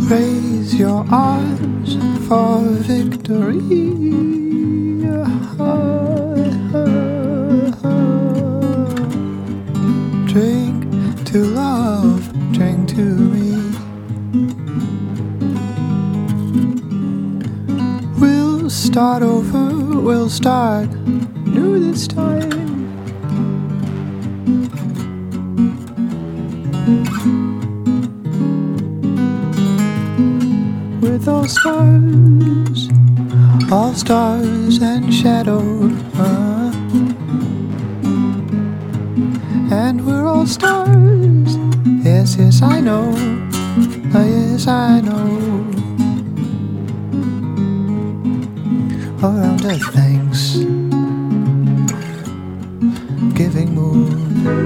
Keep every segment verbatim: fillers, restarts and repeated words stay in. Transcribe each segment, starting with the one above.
Raise your arms for victory. Drink to love, drink to me. We'll start over, we'll start new this time. With all stars, all stars and shadows, uh, and we're all stars. Yes, yes, I know. Uh, yes, I know. Around a Thanksgiving moon.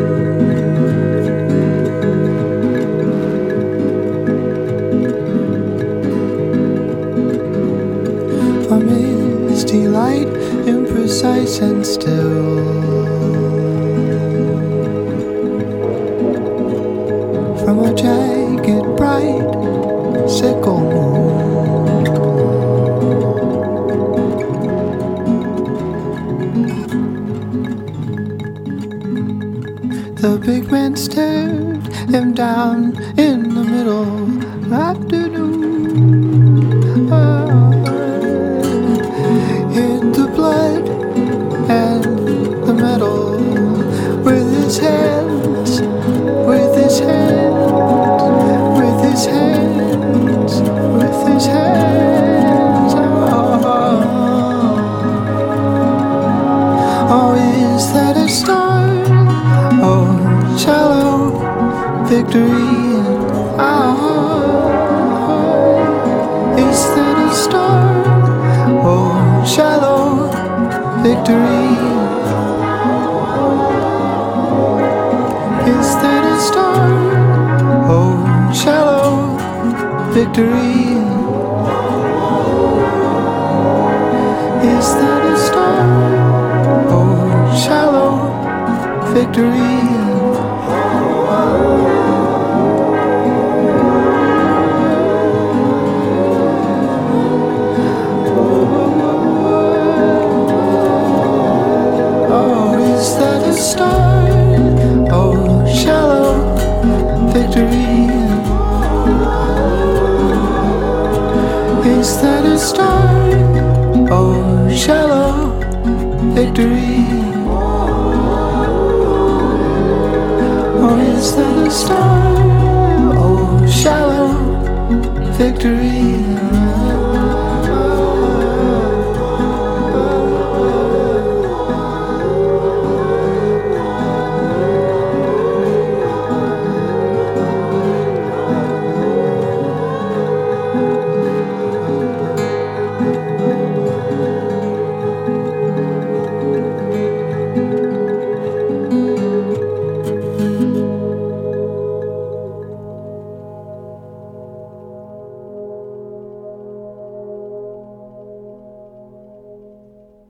A misty light, imprecise and still, from a jagged, bright sickle moon. The big man stared him down in the middle afternoon. Ah. Hit the blood and the metal with his hands, with his hands, with his hands, with his hands. Oh, oh, is that a star? Oh, shallow victory. Oh, is that a star? Oh, shallow victory. Is that a star? Oh, shallow victory. Is that a star? Oh, shallow victory. Star, oh, shallow victory. Is that a star? Oh, shallow victory. Or is that a star? Oh, shallow victory.